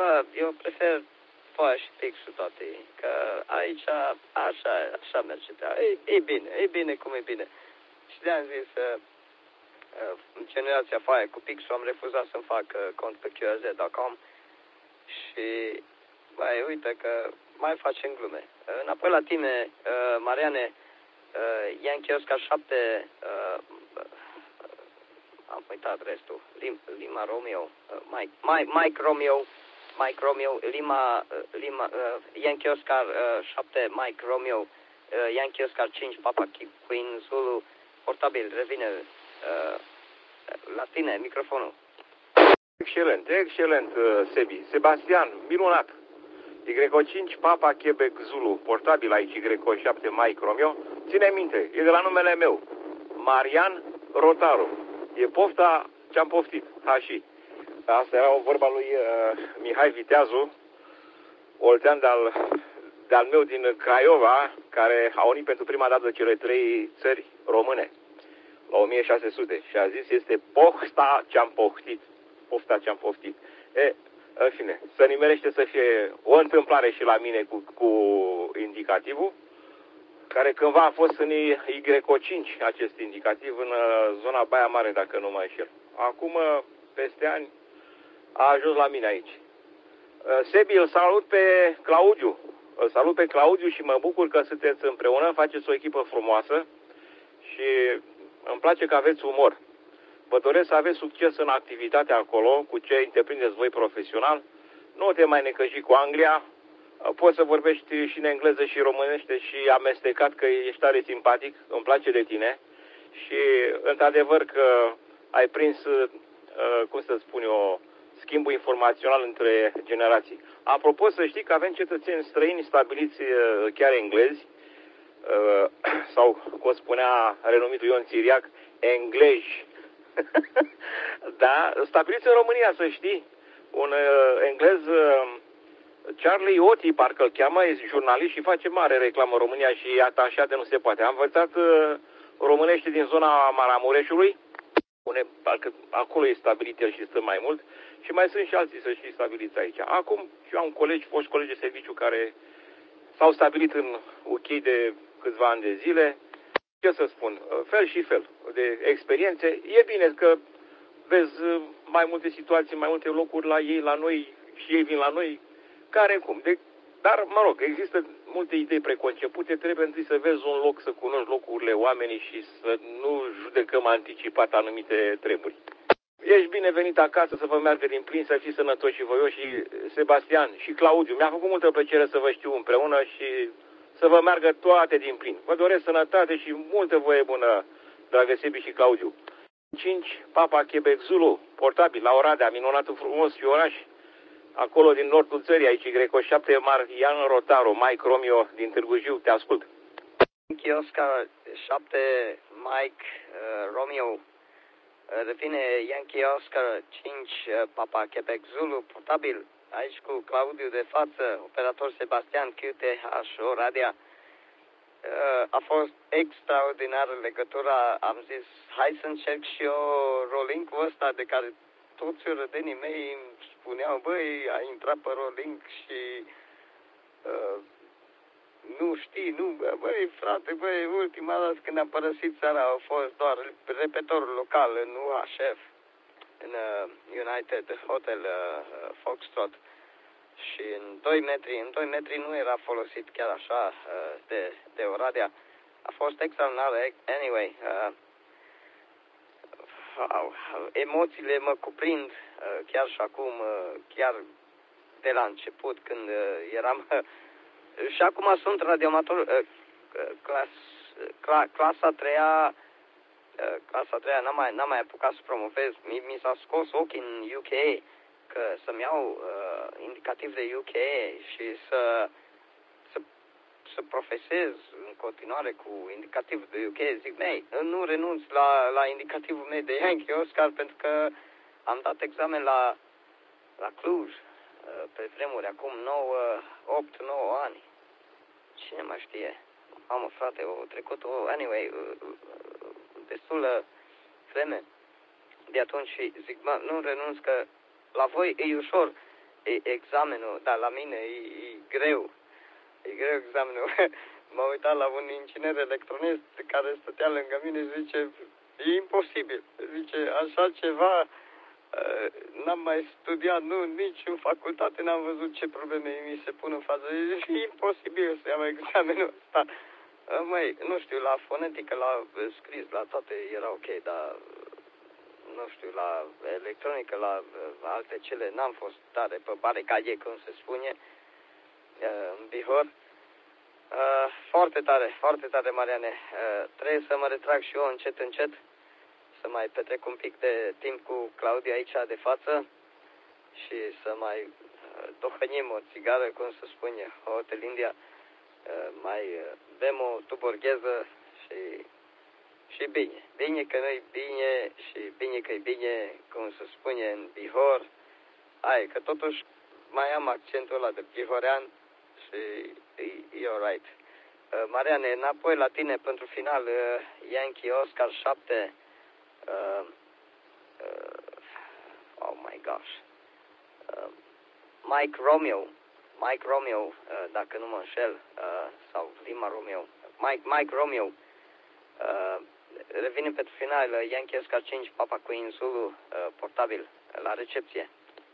Bă, eu prefer foaia și pixul toate, că aici așa merge. E bine cum e bine. Și de-am zis, în generația foaia cu pixul am refuzat să-mi fac cont pe QRZ.com și, băi, uite că mai facem glume. Înapoi la tine, Mariane, Yankee Oscar 7, am uitat restul, Lima Romeo, Mike Romeo, Lima, Yankee Oscar 7, Mike Romeo, Yankee Oscar 5, Papa Queen Zulu, portabil, revine la tine, microfonul. Excelent, Sebi. Sebastian, minunat. Y5, Papa Quebec Zulu, portabil aici, Y7, Mike Romeo. Ține minte, e de la numele meu, Marian Rotaru. E pofta ce-am poftit, și. Asta era o vorba lui Mihai Viteazu, oltean de-al meu din Craiova, care a unit pentru prima dată cele 3 țări române la 1600 și a zis, este pofta ce-am poftit. Pofta ce-am poftit. În fine, să nimerește să fie o întâmplare și la mine cu indicativul, care cândva a fost în Y5, acest indicativ, în zona Baia Mare, dacă nu mă înșel. Acum, peste ani, a ajuns la mine aici. Sebi, îl salut pe Claudiu. Îl salut pe Claudiu și mă bucur că sunteți împreună, faceți o echipă frumoasă și îmi place că aveți umor. Vă doresc să aveți succes în activitatea acolo, cu ce întreprindeți voi profesional. Nu te mai necăji cu Anglia, poți să vorbești și în engleză și românește și amestecat, că ești tare simpatic, îmi place de tine. Și într-adevăr că ai prins, cum să spun eu, schimbul informațional între generații. Apropo, să știi că avem cetățeni străini stabiliți chiar englezi, sau, cum spunea renumitul Ion Țiriac, englezi. Da, stabiliți în România, să știi. Un englez, Charlie Oti, parcă îl cheamă, e jurnalist și face mare reclamă în România și e atașat de nu se poate. Am învățat românește din zona Maramureșului, parcă acolo e stabilit el și stă mai mult. Și mai sunt și alții, să știi, stabiliți aici. Acum, eu am foști colegi de serviciu care s-au stabilit în UK de câțiva ani de zile. Ce să spun, fel și fel de experiențe. E bine că vezi mai multe situații, mai multe locuri la ei, la noi, și ei vin la noi, care cum. Dar, mă rog, există multe idei preconcepute, trebuie întâi să vezi un loc, să cunoști locurile, oamenii și să nu judecăm anticipat anumite treburi. Ești binevenit acasă, să vă meargă din plin, să fiți sănătoși și voioși, și Sebastian și Claudiu. Mi-a făcut multă plăcere să vă știu împreună și să vă meargă toate din plin. Vă doresc sănătate și multă voie bună, dragă Sebi și Claudiu. 5, Papa Quebec Zulu, portabil, la Oradea, minunatul frumos și oraș, acolo din nordul țării, aici Y7, Marian Rotaru, Mike Romeo din Târgu Jiu, te ascult. Yankee Oscar 7, Mike Romeo, revine Yankee Oscar 5, Papa Quebec Zulu, portabil, aici cu Claudiu de față, operator Sebastian QTH Oradea. A fost extraordinară legătura, am zis, hai să încerc și eu rolling-ul ăsta de care toți rădenii mei îmi spuneau, băi, ai intrat pe rolling și nu știi, băi, frate, băi, ultima dată când am părăsit țara a fost doar repetorul local în UHF, în United Hotel Foxtrot. Și în 2 metri nu era folosit chiar așa de Oradea. A fost extraordinar. Anyway, emoțiile mă cuprind chiar și acum, chiar de la început, când eram... și acum sunt radioamator, clasa 3-a, n-am mai apucat să promovez. Mi s-a scos ochii în UK, că să-mi iau indicativ de UK și să profesez în continuare cu indicativ de UK. Zic, mei, nu renunț la indicativul meu de Yankee Oscar, pentru că am dat examen la Cluj pe vremuri, acum 8-9 ani. Cine mai știe? Mamă, frate, o trecut, anyway, destulă vreme de atunci și zic, nu renunț, că la voi e ușor. examenul, dar la mine e greu. E greu examenul. M-am uitat la un inginer electronist care stătea lângă mine și zice, e imposibil. Zice, așa ceva n-am mai studiat, nici în facultate n-am văzut ce probleme mi se pun în față. E imposibil să iau examenul ăsta. Măi, nu știu, la fonetică, la scris, la toate era ok, dar nu știu, la electronică, la alte cele, n-am fost tare pe baricadie, cum se spune, în Bihor. Foarte tare, Mariane. Trebuie să mă retrag și eu încet, să mai petrec un pic de timp cu Claudia aici de față și să mai dohănim o țigară, cum se spune, Hotel India, mai bem o tuborgheză și bine. Bine că nu-i bine și bine că-i bine, cum se spune în Bihor. Hai, că totuși mai am accentul ăla de bihorean și e alright. Mariane, înapoi la tine pentru final, Yankee Oscar 7. Oh my gosh. Mike Romeo, dacă nu mă înșel, sau Lima Romeo. Mike Romeo. Revenim pentru final, Yankee Oscar 5, Papa Queen Zulu, portabil, la recepție.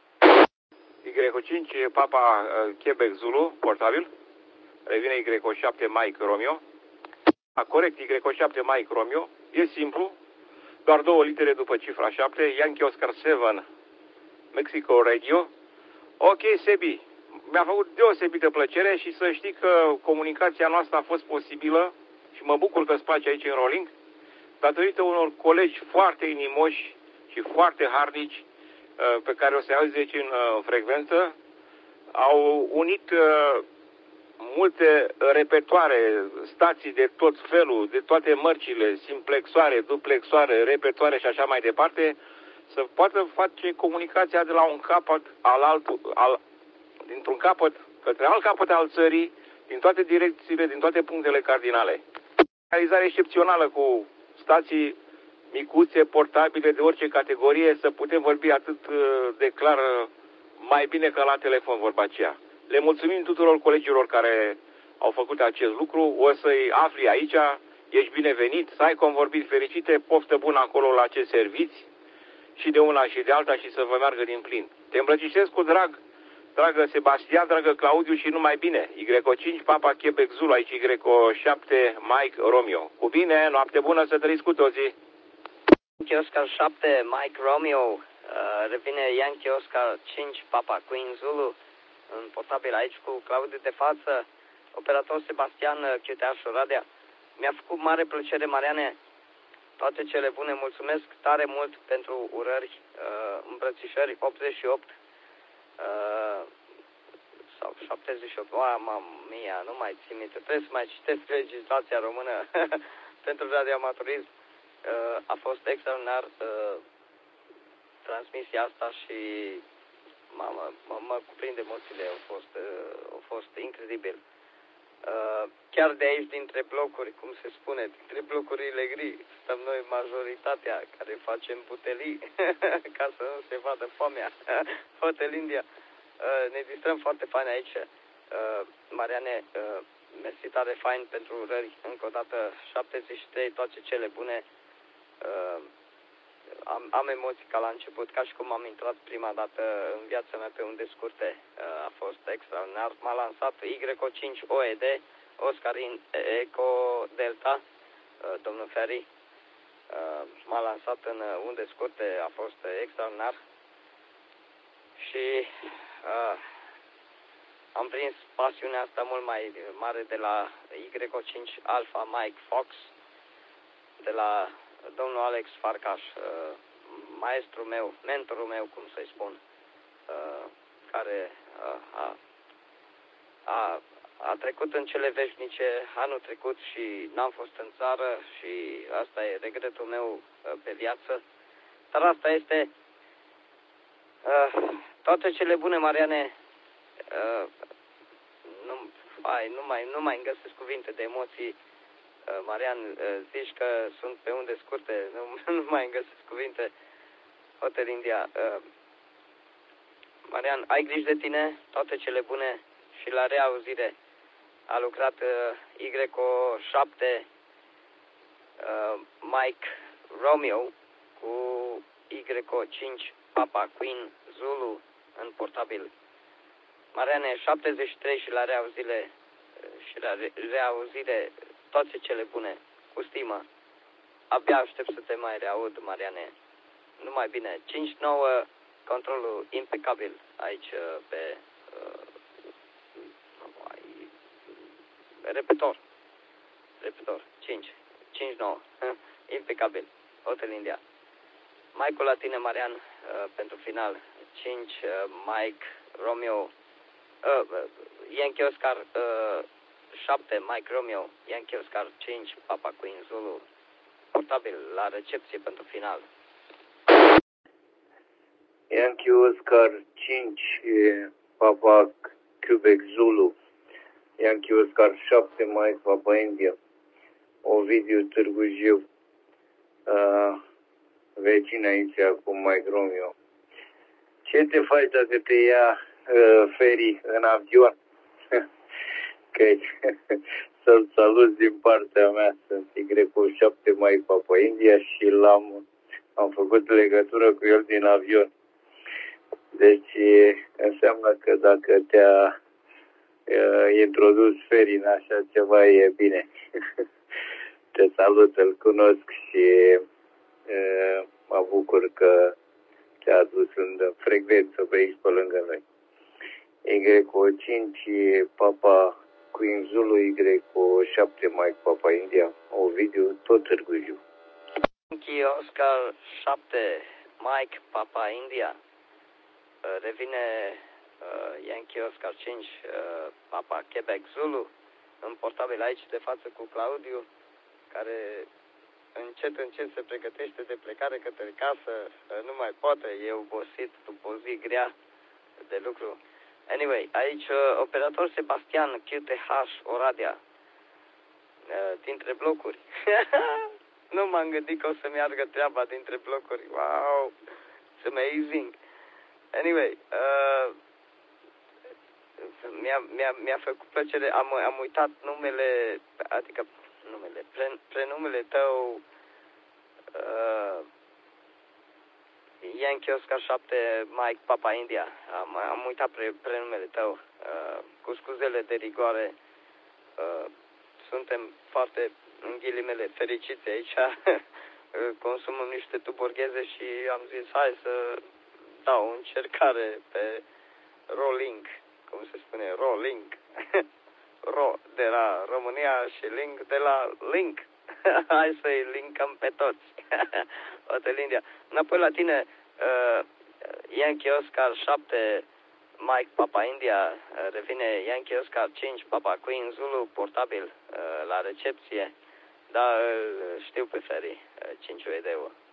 Y5, Papa Quebec Zulu, portabil. Revine Y7, Mike Romeo. Corect, Y7, Mike Romeo. E simplu. Doar 2 litere după cifra 7. Yankee Oscar 7, Mexico Radio. Ok, Sebi. Mi-a făcut deosebită plăcere și să știi că comunicația noastră a fost posibilă și mă bucur că îți place aici în rolling, datorită unor colegi foarte inimoși și foarte harnici pe care o să-i auzi aici în frecvență. Au unit multe repertoare, stații de tot felul, de toate mărcile, simplexoare, duplexoare, repertoare și așa mai departe, să poată face comunicația de la un capăt dintr-un capăt către alt capăt al țării, din toate direcțiile, din toate punctele cardinale. Realizare excepțională cu stații micuțe, portabile, de orice categorie, să putem vorbi atât de clar, mai bine ca la telefon vorba aceea. Le mulțumim tuturor colegilor care au făcut acest lucru, o să-i afli aici, ești binevenit, să ai convorbiri fericite, poftă bună acolo la ce serviți, și de una și de alta și să vă meargă din plin. Te îmbrățișez cu drag, dragă Sebastian, dragă Claudiu și numai bine. Y5, Papa Quebec Zulu, aici Y7, Mike Romeo. Cu bine, noapte bună, să trăiți cu toții. Yankee Oscar 7, Mike Romeo, revine Yankee Oscar 5, Papa Queen Zulu, în portabil aici cu Claudiu de față, operator Sebastian, QTH Oradea. Mi-a făcut mare plăcere, Mariane, toate cele bune, mulțumesc tare mult pentru urări, îmbrățișări 88 sau 78, mamma mia, nu mai țin minte, trebuie să mai citesc legislația română pentru radioamatorism. A fost extraordinar transmisia asta și mă cuprind emoțiile, a fost incredibil. Chiar de aici, dintre blocuri, cum se spune, dintre blocurile gri, stăm noi majoritatea care facem butelii ca să nu se vadă foamea. Hotel India. Ne distrăm foarte fain aici. Mariane, mersi tare fain pentru urări. Încă o dată 73, toate cele bune. Am emoții ca la început, ca și cum am intrat prima dată în viața mea pe unde scurte. A fost extraordinar. M-a lansat Y5 OED, Oscar Eco Delta, domnul Ferry. M-a lansat în unde scurte, a fost extraordinar. Și am prins pasiunea asta mult mai mare de la Y5 Alpha Mike Fox, de la domnul Alex Farcaș, maestrul meu, mentorul meu, cum să-i spun, care a trecut în cele veșnice anul trecut și n-am fost în țară și asta e regretul meu pe viață. Dar asta este. Toate cele bune, Mariane. Nu mai îmi găsesc cuvinte de emoții. Marian, zici că sunt pe unde scurte, nu mai îmi găsesc cuvinte. Hotel India. Marian, ai grijă de tine, toate cele bune și la reauzire. A lucrat YO7 Mike Romeo cu YO5 Papa Queen Zulu în portabil. Mariane, 73 și la reauzire toate cele bune, cu stimă. Abia aștept să te mai reaud, Mariane. Numai bine. 5-9, controlul impecabil aici pe repetor. 5-9. Impecabil. Hotel India. Mike-ul la tine, Marian, pentru final. 5, Mike Romeo. Yankee Oscar 7, Mike Romeo. Yankee Oscar 5, Papa Queen Zulu. Portabil la recepție pentru final. Yankee Oscar 5, Papa Quebec Zulu. Yankee Oscar 7, Mike Papa India. Ovidiu Târgu Jiu. Vecin aici cu Mike Romeo. Ce te faci dacă te ia Ferry în avion? Că să-l salut din partea mea. Sunt Y7 Mike Papa India și am făcut legătură cu el din avion. Deci înseamnă că dacă te-a introdus Ferry în așa ceva, e bine. Te salut, îl cunosc și mă bucur că te-a adus în frecvență pe aici pe lângă noi. Y5 Papa Queen Zulu, Y7 Mike Papa India, Ovidiu, tot Târgu Jiu. Yankee Oscar 7 Mike Papa India. Revine Yankee Oscar 5 Papa Quebec Zulu în portabil aici de față cu Claudiu, care încet se pregătește de plecare către casă. Nu mai poate, e obosit după o zi grea de lucru. Anyway, aici operator Sebastian QTH Oradea, dintre blocuri. Nu m-am gândit că o să meargă treaba dintre blocuri. Wow, it's amazing. Anyway, mi-a făcut plăcere, am uitat numele, adică prenumele tău, Yankee Oscar 7 Mike Papa India. Am uitat prenumele tău, cu scuzele de rigoare. Suntem foarte, în ghilimele, fericiți aici. Consumăm niște tuborgheze și am zis hai să dau o încercare pe Rolling, cum se spune, Rolling. Ro de la România și Link de la Link. Hai să-i linkăm pe toți. Hotel India. Înapoi la tine, Yankee Oscar 7 Mike Papa India. Revine Yankee Oscar 5 Papa Queen Zulu portabil la recepție. Da, știu pe Ferry, 5 de euro.